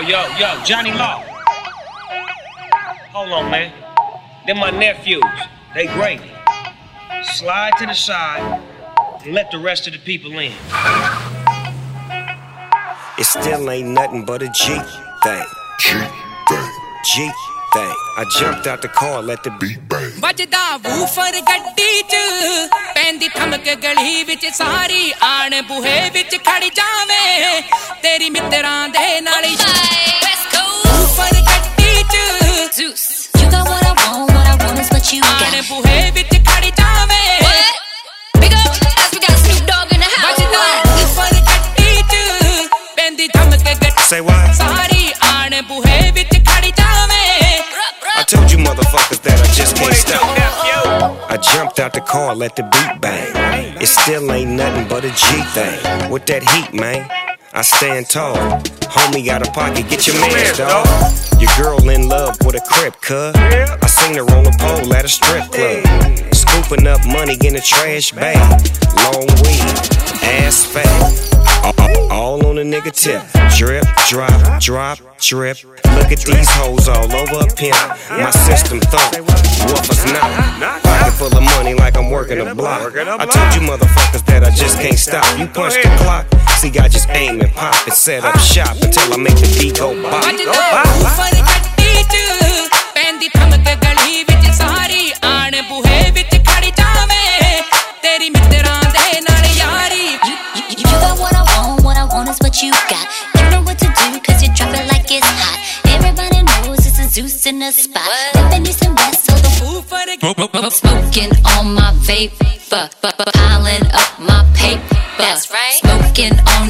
Yo, Johnny Law. Hold on, man. They're my nephews. They gravy. Slide to the side and let the rest of the people in. It still ain't nothing but a G thing. G thing. I jumped out the car, let the beat bang. ਵੱਜਦਾ woofer ਗੱਡੀ ਚ ਪੈਂਦੀ ਥਮਕ ਗਲੀ ਵਿੱਚ ਸਾਰੀ ਆਣ ਬੂਹੇ ਵਿੱਚ ਖੜ ਜਾਵੇਂ ਤੇਰੀ ਮਿੱਤਰਾਂ ਦੇ ਨਾਲ ਵੂਫਰ ਗੱਡੀ ਚ Zeus You got what I want is what you got ਆਣ ਬੂਹੇ ਵਿੱਚ ਖੜ ਜਾਵੇਂ Big up, as we got Snoop Dogg in the house ਵੱਜਦਾ ਵੂਫਰ ਗੱਡੀ ਚ ਪੈਂਦੀ ਥਮਕ ਗੱਡੀ Say what? ਸਾਰੀ ਆਣ ਬੂਹੇ ਵਿੱਚ ਖੜ ਜਾਵੇਂ I told you motherfuckers that I just can't stop. I jumped out the car, let the beat bang. It still ain't nothing but a G thing. With that heat, man, I stand tall. Homie got a pocket, get your mans, dawg. Your girl in love with a crib, cuz. I seen her on the pole at a strip club. Scooping up money in a trash bag. Long weed, ass fat. All on a nigga tip. Drip, drop, drop, drip. Look at these hoes all over a pimp. My system thump, woofers not. Pocket full of money like I'm working a block. I told you motherfuckers that I just can't stop. You punch the clock, see I just aim and pop and set up shop until I make the beat go bop. Woofer ਗੱਡੀ ਚ ਪੈਂਦੀ ਥਮਕ ਗਲੀ ਵਿੱਚ ਸਾਰੀ ਆਣ ਬੂਹੇ ਵਿੱਚ ਖੜ ਜਾਵੇਂ ਤੇਰੀ ਮਿੱਤਰਾਂ ਦੇ ਨਾਲ ਯਾਰੀ You got what I want is what you got You know what to do cause you drop it like it's hot Everybody knows it's a Zeus in the spot Living east and west so the woofer Smoking on my vape Piling up my paper That's right Smoking on